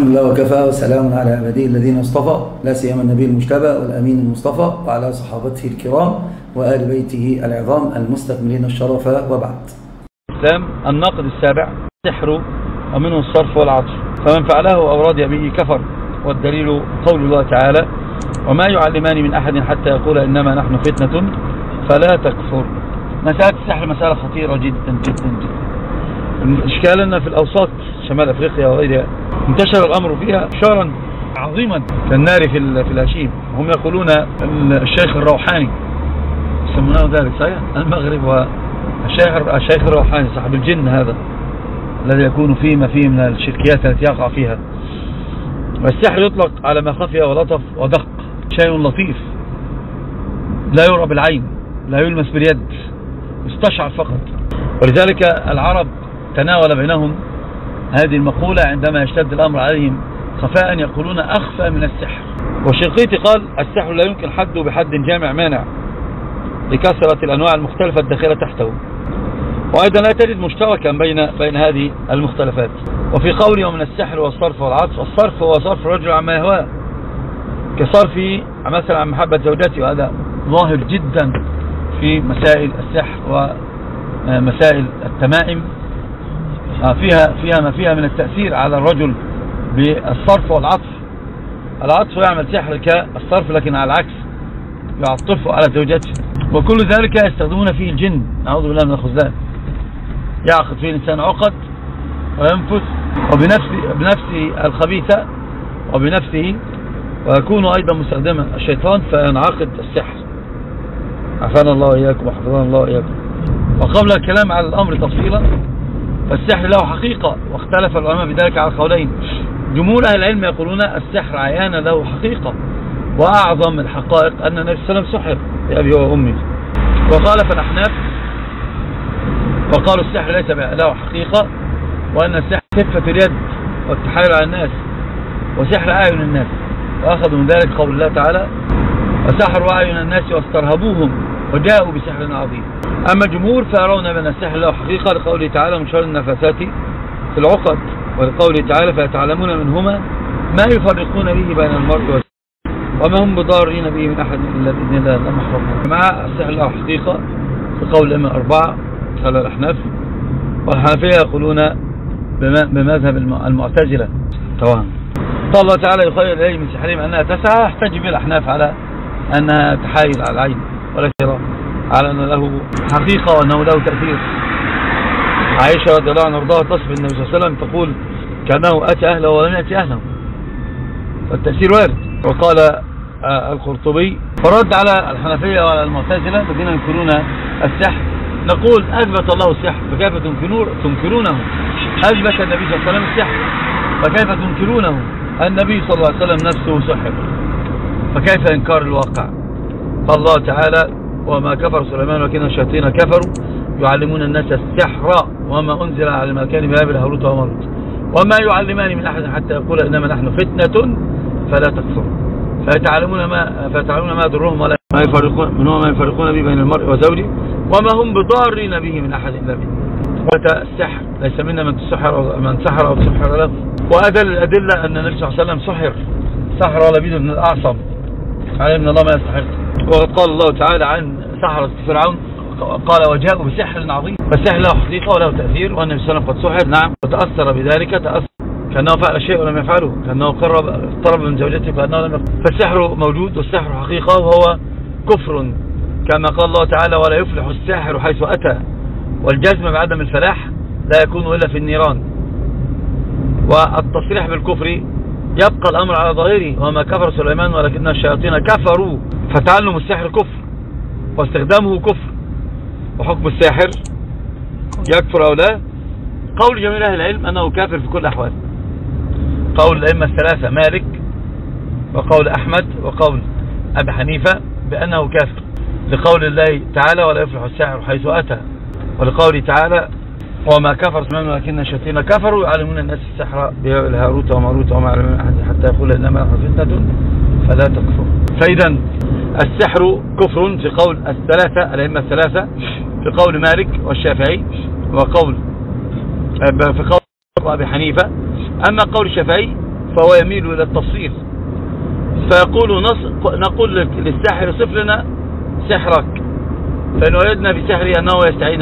الحمد لله وكفى، وسلام على عباده الذين اصطفى، لا سيما النبي المجتبى والأمين المصطفى وعلى صحابته الكرام وآل بيته العظام المستكملين الشرف، وبعد. الناقض السابع السحر ومنه الصرف والعطف، فمن فعله أو رضي به كفر، والدليل قول الله تعالى: وما يعلمان من أحد حتى يقول إنما نحن فتنة فلا تكفر. مسألة السحر مسألة خطيرة جدا جدا جدا. الإشكال أن في الأوساط شمال أفريقيا وغيرها انتشر الأمر فيها انتشارا عظيما كالنار في الهشيم. هم يقولون الشيخ الروحاني يسمونه ذلك، صحيح؟ المغرب والشيخ الروحاني صاحب الجن هذا الذي يكون فيه ما فيه من الشركيات التي يقع فيها. والسحر يطلق على ما خفي ولطف ودق، شيء لطيف لا يرى بالعين، لا يلمس باليد، يستشعر فقط. ولذلك العرب تناول بينهم هذه المقولة عندما يشتد الأمر عليهم خفاء، يقولون أخفى من السحر. والشنقيطي قال: السحر لا يمكن حده بحد جامع مانع لكثرة الأنواع المختلفة الداخلة تحته، وأيضا لا تجد مشتركا بين هذه المختلفات. وفي قوله ومن السحر والصرف والعطف، الصرف هو صرف الرجل عما يهواه، كصرفه مثلا عن محبة زوجته، وهذا ظاهر جدا في مسائل السحر ومسائل التمائم، فيها ما فيها من التأثير على الرجل بالصرف والعطف. العطف يعمل سحر كالصرف لكن على العكس، يعطفه على زوجته. وكل ذلك يستخدمون فيه الجن، نعوذ بالله من الخذلان. يعقد فيه الإنسان عقد وينفث وبنفسه الخبيثة وبنفسه، ويكون أيضا مستخدما الشيطان فينعقد السحر. عافانا الله وإياكم وحفظنا الله وإياكم. وقبل الكلام على الأمر تفصيلا، فالسحر له حقيقة، واختلف العلماء بذلك على قولين. جمهور أهل العلم يقولون السحر عيانا له حقيقة، وأعظم الحقائق أن النبي صلى الله عليه وسلم سحر بأبي وأمي. وخالف الأحناف وقالوا السحر ليس له حقيقة، وأن السحر خفة اليد والتحايل على الناس وسحر أعين الناس، وأخذوا من ذلك قول الله تعالى: وسحروا أعين الناس واسترهبوهم وجاءوا بسحر عظيم. أما الجمهور فيرون أن السحر له حقيقة لقوله تعالى: من شر النفاثات في العقد، ولقوله تعالى: فيتعلمون منهما ما يفرقون به بين المرء والزوج وما هم بضارين به من أحد إلا بإذن الله لما حرموا. مع السحر له حقيقة لقول الأئمة الأربعة قال الأحناف، والحنفية يقولون بمذهب المعتزلة طبعا. قال الله تعالى: يخيل إليه من سحرهم أنها تسعى، يحتج به الأحناف على أنها تحايل على العين، ولا يرى على أن له حقيقة وأنه له تأثير. عائشة رضي الله عنها وارضاها تصف النبي صلى الله عليه وسلم تقول: كأنه أتى أهله ولم يأتي أهله، فالتأثير وارد. وقال القرطبي فرد على الحنفية وعلى المعتزلة الذين ينكرون السحر، نقول: أثبت الله السحر فكيف تنكرونه؟ أثبت النبي صلى الله عليه وسلم السحر فكيف تنكرونه؟ النبي صلى الله عليه وسلم نفسه سحر، فكيف إنكار الواقع؟ قال الله تعالى: وما كفر سليمان ولكن الشياطين كفروا يعلمون الناس السحر وما أنزل على المكان ببابل هاروت وماروت وما يعلمان من أحد حتى يقول إنما نحن فتنة فلا تكفر فيتعلمون ما يضرهم ولا ما يفرقون به بين المرء وزوجه وما هم بضارين به من أحد إلا بإذنه. السحر ليس منا من سحر أو سحر له. وأدل الأدلة أن النبي صلى الله عليه وسلم سحر لبيد بن الأعصم عليه من الله ما يستحق. وقد قال الله تعالى عن سحرة فرعون قال: وجاءوا بسحر عظيم. فالسحر له حقيقة وله تأثير، والنبي صلى الله عليه وسلم قد سحر، نعم، وتأثر بذلك تأثر كأنه فعل شيء ولم يفعله، كأنه اقترب من زوجته كأنه لم يفعل. فالسحر موجود، والسحر حقيقة، وهو كفر كما قال الله تعالى: ولا يفلح الساحر حيث أتى. والجزم بعدم الفلاح لا يكون إلا في النيران. والتصريح بالكفر يبقى الأمر على ظاهره: وما كفر سليمان ولكن الشياطين كفروا. فتعلم السحر كفر واستخدامه كفر، وحكم الساحر يكفر أو لا. قول جميع أهل العلم أنه كافر في كل الأحوال. قول الأئمة الثلاثة مالك وقول أحمد وقول أبي حنيفة بأنه كافر، لقول الله تعالى: ولا يفلح الساحر حيث أتى، ولقوله تعالى: وما كفر سليمان ولكن الشياطين كفروا يعلمون الناس السحر بهاروت وماروت وما يعلمون أحد حتى يقول إنما نحن فتنة فلا تكفر. فإذا السحر كفر في قول الثلاثة الأئمة الثلاثة، في قول مالك والشافعي في قول أبي حنيفة. أما قول الشافعي فهو يميل إلى التفصيل، فيقول نقول للساحر صف لنا سحرك، فإن وجدنا في سحره أنه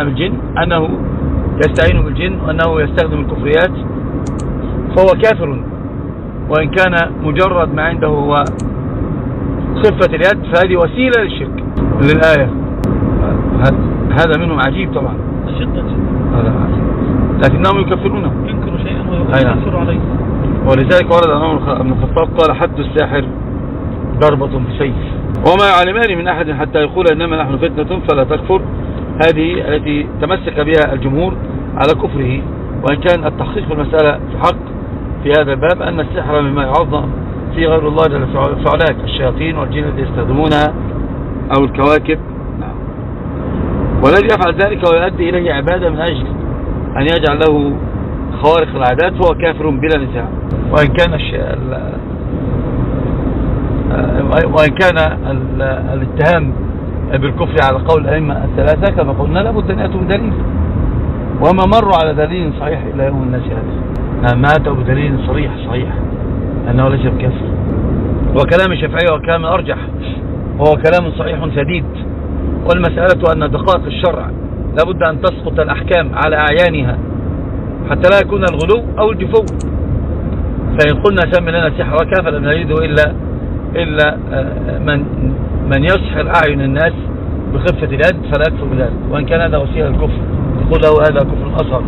يستعين بالجن وأنه يستخدم الكفريات فهو كافر، وإن كان مجرد ما عنده هو خفة اليد فهذه وسيلة للشرك للآية. هذا منهم عجيب طبعا، هذا عجيب، لكنهم يكفرونه، ينكر شيئا ويكفر عليه. ولذلك ورد عمر بن الخطاب قال حد الساحر ضربة بسيف، وما يعلمان من أحد حتى يقول إنما نحن فتنة فلا تكفر. هذه التي تمسك بها الجمهور على كفره، وإن كان التحقيق في المسألة في حق في هذا الباب أن السحر مما يعظم في غير الله جل في علاه الشياطين والجن الذي يستخدمونها أو الكواكب، والذي يفعل ذلك ويؤدي إليه عبادة من أجل أن يجعل له خوارق العادات فهو كافر بلا نزاع. وإن كان الاتهام بالكفر على قول الأئمة الثلاثة كما قلنا لابد أن يأتوا بدليل، وما مروا على دليل صحيح إلا يوم الناس هذا، ما أتوا بدليل صريح أنه ليس بكافر. وكلام الشافعي وكلام أرجح، وهو كلام صحيح سديد. والمسألة أن دقائق الشرع لابد أن تسقط الأحكام على أعيانها حتى لا يكون الغلو أو الجفو. فإن قلنا سمي لنا سحرك فلم نجده إلا من يسحر أعين الناس بخفة اليد فلا يكفر بذلك، وإن كان هذا وسيلة الكفر نقول له هذا كفر أصغر،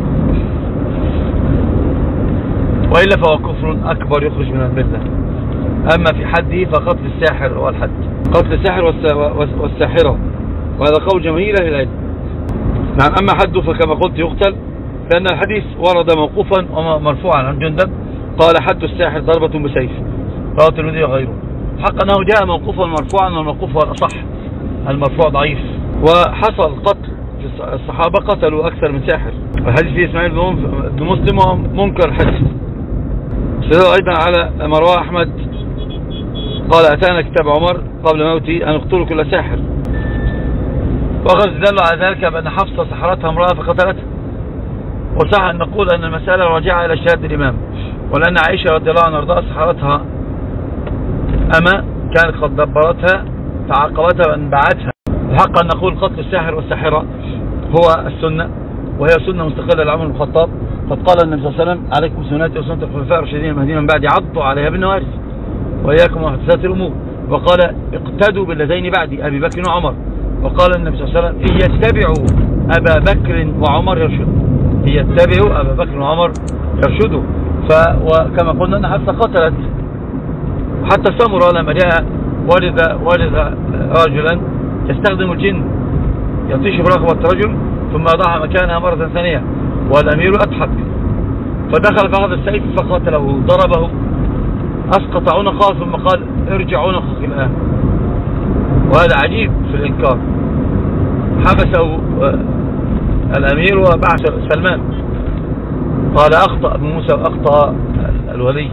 وإلا فهو كفر أكبر يخرج من الملة. أما في حده فقتل الساحر هو الحد، قتل الساحر والساحرة، وهذا قول جماهير أهل العلم. نعم. أما حده فكما قلت يقتل، لأن الحديث ورد موقوفا ومرفوعا عن جندب قال حد الساحر ضربة بسيف، رواه الترمذي وغيره. حق أنه جاء موقوفا مرفوعا، والموقوف هو الأصح، المرفوع ضعيف. وحصل قتل في الصحابة قتلوا أكثر من ساحر، والحديث فيه إسماعيل بن مسلم ومنكر الحديث. سيدنا أيضا على ما رواه أحمد قال أتانا كتاب عمر قبل موتي أن اقتلوا كل ساحر، وقد دل على ذلك بأن حفصة سحرتها امرأة فقتلتها. وصح أن نقول أن المسألة راجعة إلى اجتهاد الإمام، ولأن عائشة رضي الله عنها وارضاها سحرتها أما كانت قد دبرتها فعاقبتها وانبعتها. الحق أن نقول قتل الساحر والساحرة هو السنة، وهي سنة مستقلة لعمر بن الخطاب. قد قال النبي صلى الله عليه وسلم عليكم سنتي وسنة الخلفاء الراشدين المهديين من بعدي عضوا عليها بالنوارث وإياكم ومحدثات الأمور. وقال اقتدوا باللذين بعدي أبي بكر وعمر. وقال النبي صلى الله عليه وسلم إن يتبعوا أبا بكر وعمر يرشدوا، إن يتبعوا أبا بكر وعمر يرشدوا. وكما قلنا أن حتى قتلت، حتى سمرة لما جاء ولد رجلا يستخدم الجن يطيش برقبة رجل ثم يضعها مكانها مرة ثانية، والأمير أضحك فدخل فأخذ السيف فقتله، ضربه أسقط عنقه ثم قال ارجع عنقك الآن. وهذا عجيب في الإنكار. حبسه الأمير وبعث سلمان قال أخطأ ابن موسى وأخطأ الولي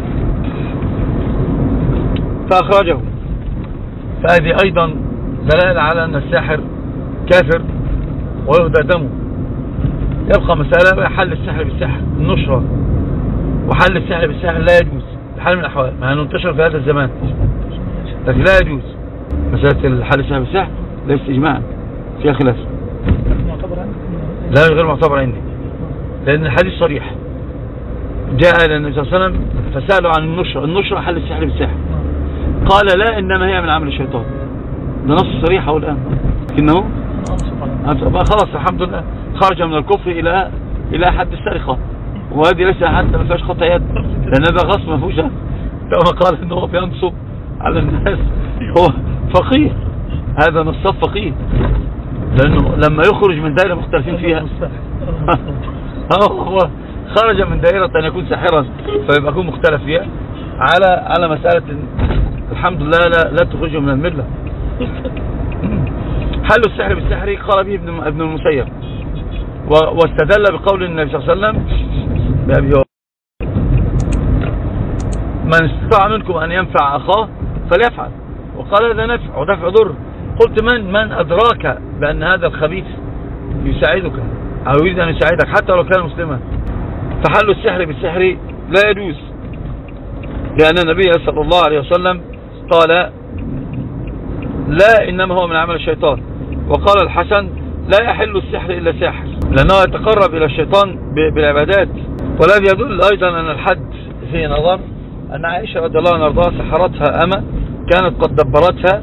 فأخرجه. فهذه أيضا دلالة على أن الساحر كافر ويهدى دمه. يبقى مسألة حل السحر بالسحر، النشرة وحل السحر بالسحر لا يجوز بحال من الأحوال، مع أنه انتشر في هذا الزمان، لكن لا يجوز. مسألة الحل السحر بالسحر ليس إجماعا، فيها خلاف. لا غير معتبر عندي، لأن الحديث صريح. جاء إلى النبي صلى الله عليه وسلم فسألوا عن النشرة حل السحر بالسحر، قال لا إنما هي من عمل الشيطان. ده نص صريح أو الآن، لكنه خلاص الحمد لله خرج من الكفر إلى حد السرقة، وهذه ليس حتى ما فيهاش خطأ يد، لأن هذا غصب ما فيهوش. كما قال إنه هو بينصب على الناس، هو فقيه، هذا نصاب فقيه، لأنه لما يخرج من دائرة مختلفين فيها هو خرج من دائرة أن يكون ساحرا فيبقى يكون مختلف فيها على مسألة الحمد لله لا تخرجه من الملة. حل السحر بالسحر قال به ابن المسيب، واستدل بقول النبي صلى الله عليه وسلم من استطاع منكم أن ينفع أخاه فليفعل، وقال هذا نفع ودفع ضر. قلت من أدراك بأن هذا الخبيث يساعدك أو يريد أن يساعدك حتى لو كان مسلما؟ فحل السحر بالسحر لا يجوز، لأن النبي صلى الله عليه وسلم قال لا إنما هو من عمل الشيطان. وقال الحسن لا يحل السحر إلا ساحر، لأنه يتقرب إلى الشيطان بالعبادات. والذي يدل أيضا أن الحد فيه نظر أن عائشة رضي الله عنها وارضاها سحرتها أمة كانت قد دبرتها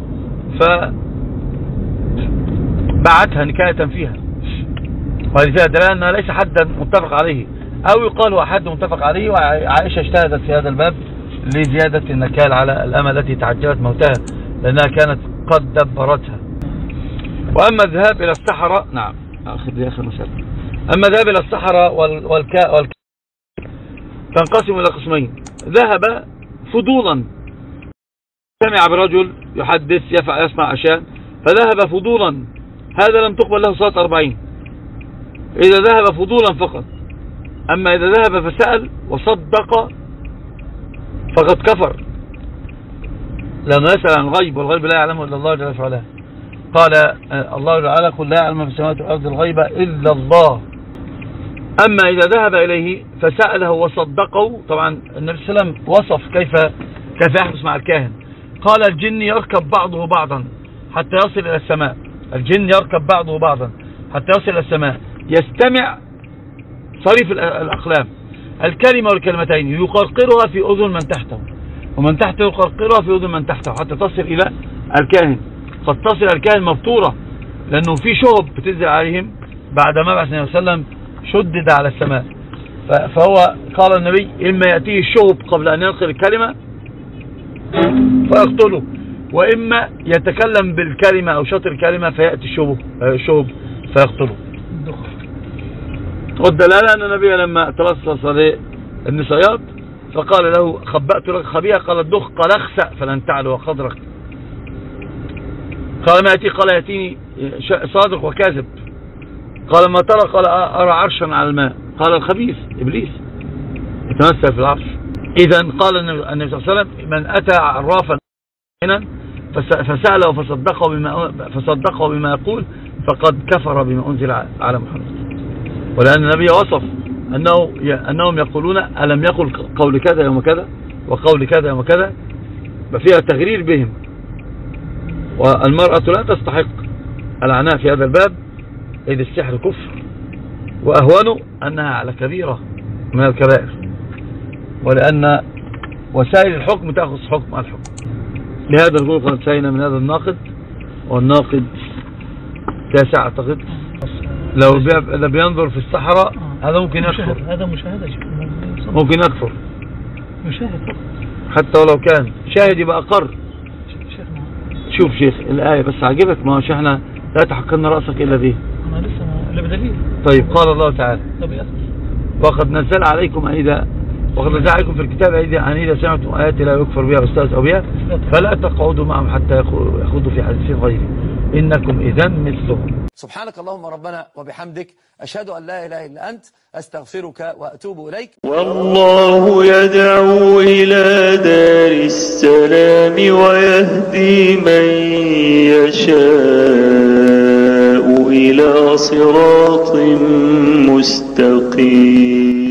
فبعتها نكاية فيها، ولذلك دلالة أنها ليس حدا متفق عليه، أو يقال هو حد متفق عليه، وعائشة اجتهدت في هذا الباب لزيادة النكال على الأمة التي تعجلت موتها لأنها كانت قد دبرتها. وأما الذهاب إلى السحرة، نعم آخر مسألة، أما الذهاب إلى السحرة تنقسم إلى قسمين: ذهب فضولا، سمع برجل يحدث يسمع أشياء فذهب فضولا، هذا لم تقبل له صلاة 40 إذا ذهب فضولا فقط. أما إذا ذهب فسأل وصدق فقد كفر، لأنه يسأل عن الغيب، والغيب لا يعلمه إلا الله جل وعلا. قال الله تعالى: قل لا يعلم في السماوات والأرض الغيب إلا الله. أما إذا ذهب إليه فسأله وصدقه، طبعا النبي صلى الله عليه وسلم وصف كيف يحدث مع الكاهن. قال: الجن يركب بعضه بعضا حتى يصل إلى السماء، الجن يركب بعضه بعضا حتى يصل إلى السماء، يستمع صريف الأقلام الكلمة والكلمتين يقرقرها في أذن من تحته، ومن تحته يقرقرها في أذن من تحته حتى تصل إلى الكاهن. قد تصل الكاهن مبتورة، لأنه في شهب بتنزل عليهم بعد ما بعث النبي صلى الله عليه وسلم شدد على السماء. فهو قال النبي: إما يأتيه الشهب قبل أن ينقل الكلمة فيقتله، وإما يتكلم بالكلمة أو شطر الكلمة فيأتي الشهب فيقتله. والدلالة أن النبي لما تلصص عليه النسيات فقال له: خبأت لك خبيئة، قال: الدخ، قال: اخسأ فلن تعلو وخضرك. قال: ما يأتي، قال: يأتيني صادق وكاذب. قال: ما ترى؟ قال: أرى عرشا على الماء. قال: الخبيث إبليس يتمثل في العرش. إذا قال النبي صلى الله عليه وسلم: من أتى عرافا فسأله فصدقه بما يقول فقد كفر بما أنزل على محمد. ولأن النبي وصف أنهم يقولون: ألم يقل قول كذا يوم كذا وقول كذا يوم كذا، ففيها تغرير بهم. والمرأة لا تستحق العناء في هذا الباب، إذ السحر كفر، وأهونه أنها على كبيرة من الكبائر، ولأن وسائل الحكم تأخذ حكم الحكم. لهذا نقول قد انتهينا من هذا الناقد، والناقد 9 أعتقد. لو بينظر في الصحراء هذا ممكن يكفر، هذا مشاهدة، ممكن يكفر مشاهد حتى ولو كان شاهد يبقى أقر. شوف شيخ الآية بس عجبك، ما هوش احنا لا تحقن رأسك إلا به، أنا لسه إلا بدليل. طيب قال الله تعالى: وقد نزل عليكم في الكتاب أن إذا سمعتم آيات لا يكفر بها واستهزئوا بها فلا تقعدوا معهم حتى يخوضوا في حديث غيره إنكم إذن مثلهم. سبحانك اللهم ربنا وبحمدك، أشهد أن لا إله إلا أنت، أستغفرك وأتوب إليك. والله يدعو إلى دار السلام ويهدي من يشاء إلى صراط مستقيم.